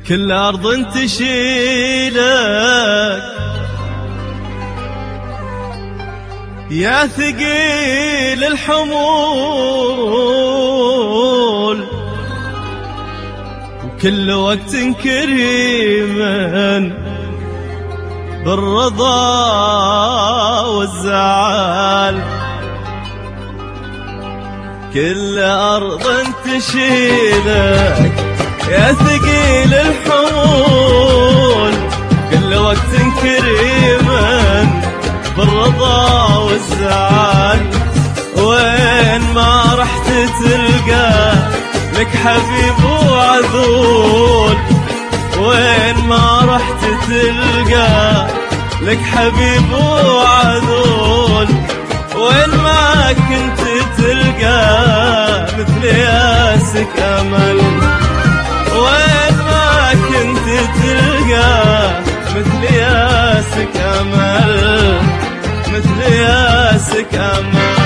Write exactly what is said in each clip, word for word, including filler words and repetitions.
كل أرض تشيلك يا ثقيل الحمول، وكل وقت كريما بالرضا والزعل. كل أرض تشيلك يا ثقيل الحمول، كل وقت كريما بالرضا والزعل. وين ما رحت تلقى لك حبيب وعذول، وين ما رحت تلقى لك حبيب وعذول. وين ما كنت تلقى مثل ياسك أمل، وين ما كنت تلقى مثل ياسك أمل، مثل ياسك أمل.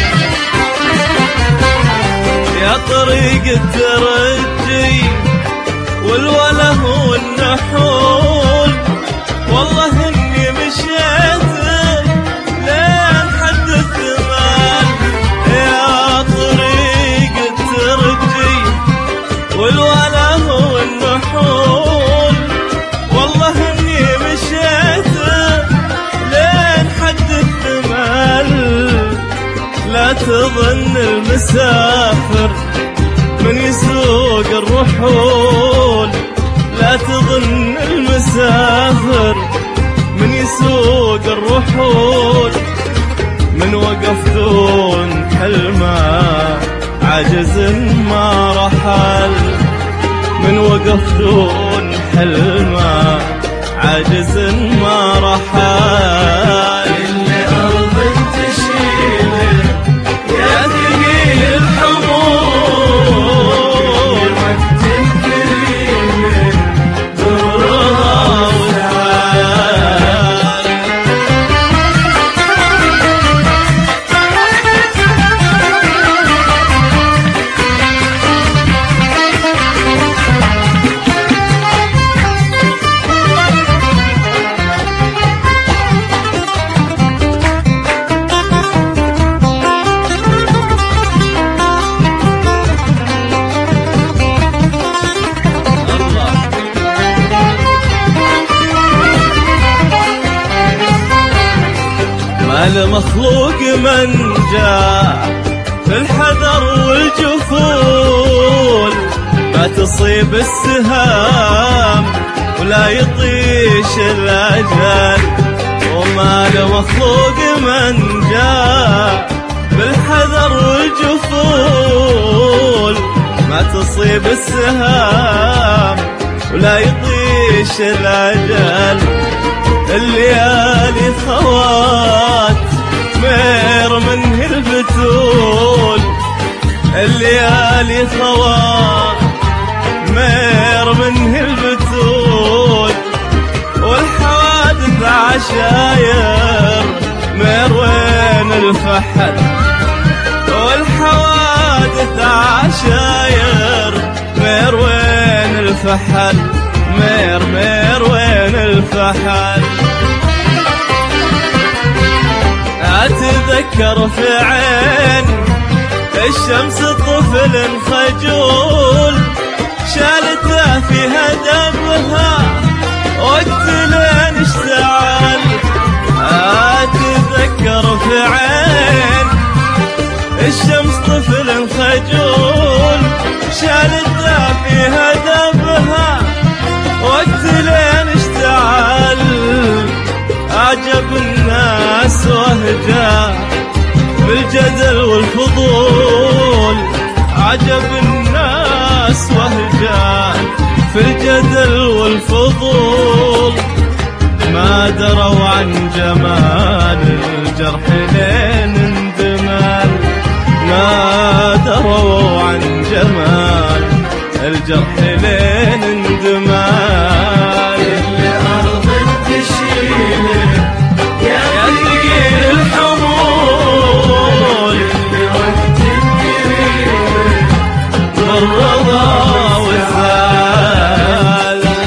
يا طريق الترجي والوله والنحول، والله إني مشيت لين حد الثمال. يا طريق الترجي والوله والنحول، والله إني مشيت لين حد الثمال. لا تظن المسافر من يسوق الرحول، لا تظن المسافر من يسوق الرحول. من وقف دون حلمه عجز ما رحل، من وقف دون حلمه عجز ما رحل. اللي أرض تشيله يا ثقيل الحمول، وقت كريم بالرضا والزعل. المخلوق من جاء في الحذر والجفول، ما تصيب السهام ولا يطيش الأجل. وما المخلوق من جاء بالحذر والجفول، ما تصيب السهام ولا يطيش الأجل. الليالي خوات مير منه البتول، الليالي خوات مير منه البتول. والحوادث عشاير مير وين الفحل، والحوادث عشاير مير وين الفحل، مير مير وين الفحل. أتذكر في عين الشمس طفل خجول، شالته فيها دمها وقت لين اشتعل. أتذكر في عين الشمس طفل خجول، شالته فيها دمها وقت لين اشتعل. أعجب الناس وهجا بالجدل والفضول، عجب الناس وهجا في الجدل والفضول. ما دروا عن جمال الجرح لين اندمال، ما دروا عن جمال الجرح لين اندمال. اللي أرض تشيله يا ثقيل الحمول، اللي وقت كريم بالرضا والزعل.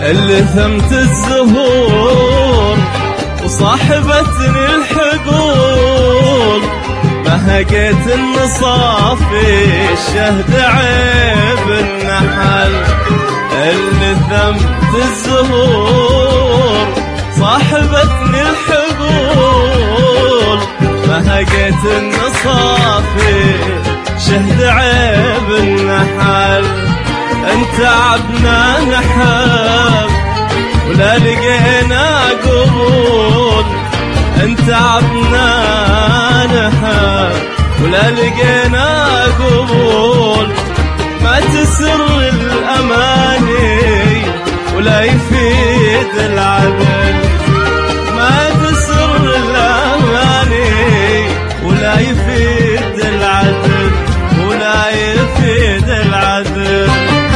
اللي ثمت الزهور وصاحبتني الحقول، بهقيت النصافي الشهد عيب النحل. اللي ثمت الزهور صاحبتني الحقول، بهقيت النصافي شهد عيب النحل. انت عبنا نحب ولا لقينا قبول، انت عبنا نحب ولا لقينا قبول. ما تسر الاماني ولا يفيد العدل، ما تسر الاماني ولا يفيد العدل، ولا يفيد العدل.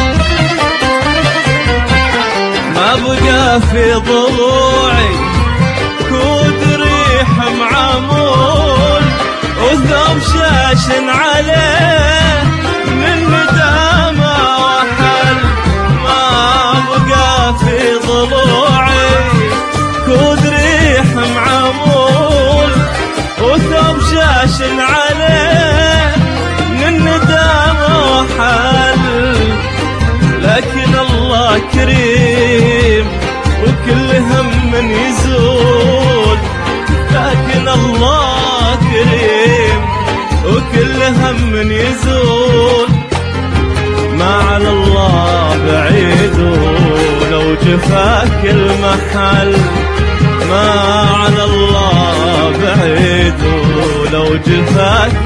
ما بقى في ضلوعي كود ريح معمول، وثوب شاش عليه من ندامة وحل. ما بقى في ضلوعي كود ريح معمول، وثوب شاش عليه من ندامة وحل. لكن الله كريم وكل هم من يزول، لكن الله كريم وكل هم من يزول. ما على الله بعيد ولو جفاك المحل، ما على الله بعيد ولو جفاك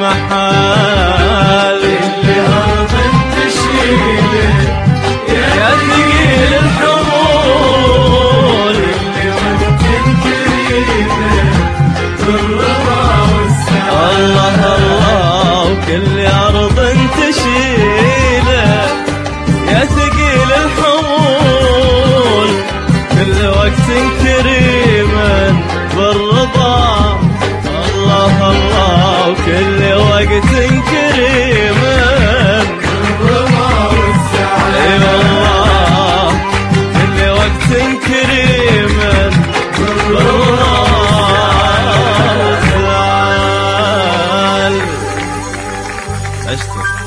المحل. اللي أرض تشيله يا ثقيل الحمول، اللي وقت كريمه بالرضا والسعادة. الله الله وكل أرض تشيله يا ثقيل الحمول، كل وقت كريما بالرضا. الله الله وكل وقت كريما بالرضا والسعادة. اي والله كل وقت كريما بالرضا والسعادة. اشتر